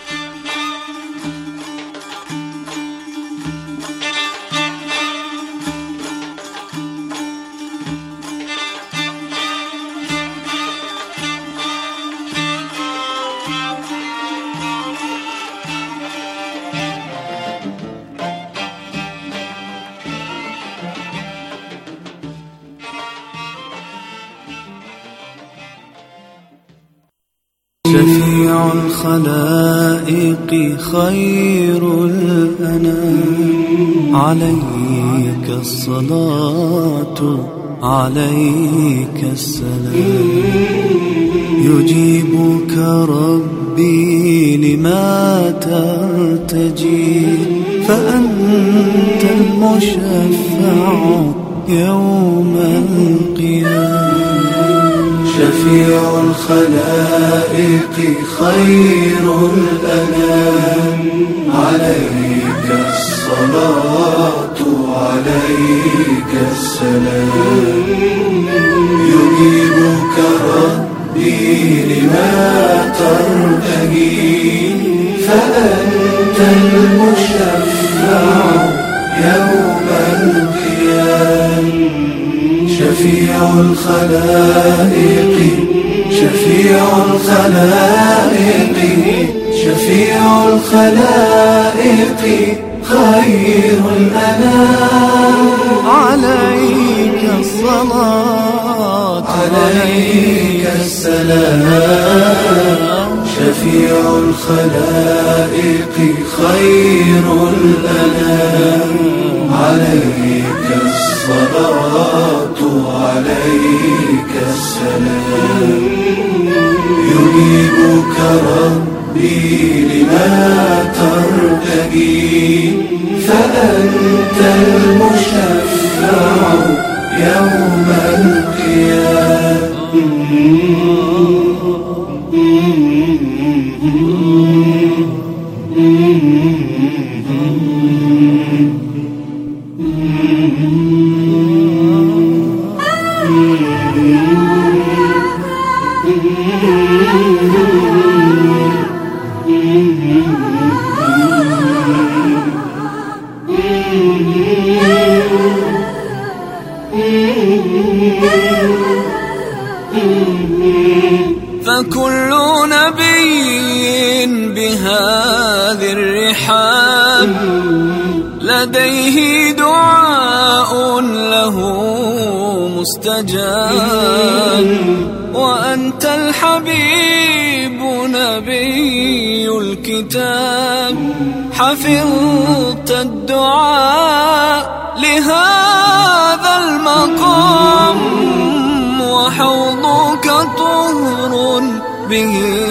شفيع الخلائق خير الأنام، عليك الصلاة عليك السلام، يجيبك ربي لما ترتجي، فأنت فأنت المشفع يوم القيامة شفيع الخلائق خير الأنام عليك الصلاة عليك السلام يجيبك ربي لما ترتجي فأنت المشفع يوم القيامة شفيع الخلائق شفيع الخلائق شفيع الخلائق خير الأنام عليك الصلاة عليك السلام شفيع الخلائق خير الأنام عليك الصلاة عليك السلام يجيبك ربي لما ترتجي فأنت المشفع يوم فكل نبي بهذه الرحاب لديه دعاء له مستجاب وأنت الحبيب نبي الكتاب حفظت الدعاء لهذا المقام وحوضك طهر به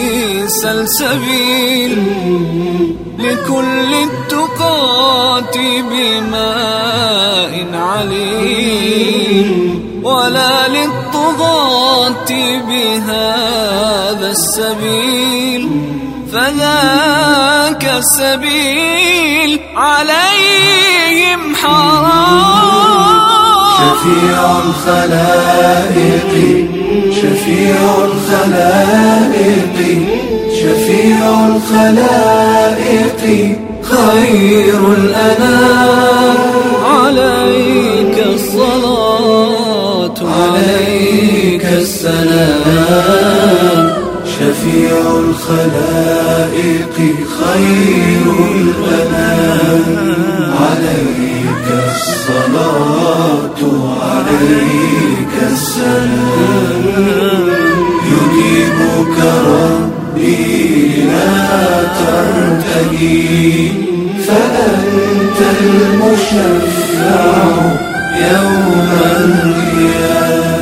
سلسبيل لكل التقات بماء عليل ولا للطغاة بهذا السبيل فذاك السبيل عليهم حرام شفيع الخلائق شفيع الخلائق شفيع الخلائق خير الأنام عليك الصلاة عليك السلام شفيع الخلائق خير الأنام عليك الصلاة عليك السلام يجيبك ربي لا ترتجي فأنت المشفع يوم القيامة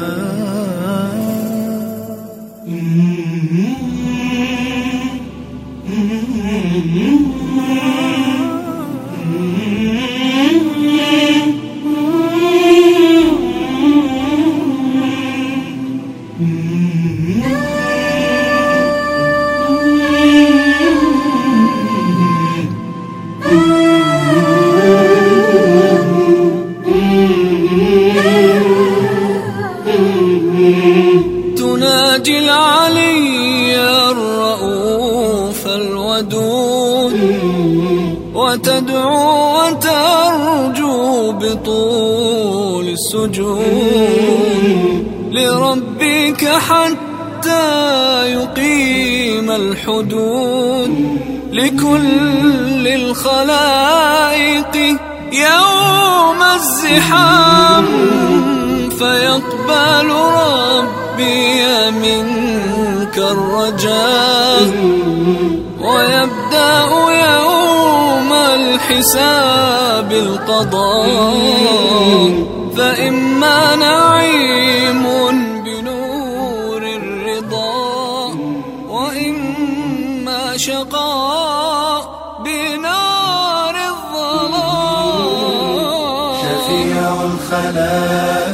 تناجي العلي الرؤوف الودود وتدعو وترجو بطول السجود لربك حتى يقيم الحدود لكل الخلائق يوم الزحام فيقبل ربي منك الرجاء ويبدأ يوم الحساب القضاء فإما نعيم بنور الرضا وإما شقاء بنار الظلام السلام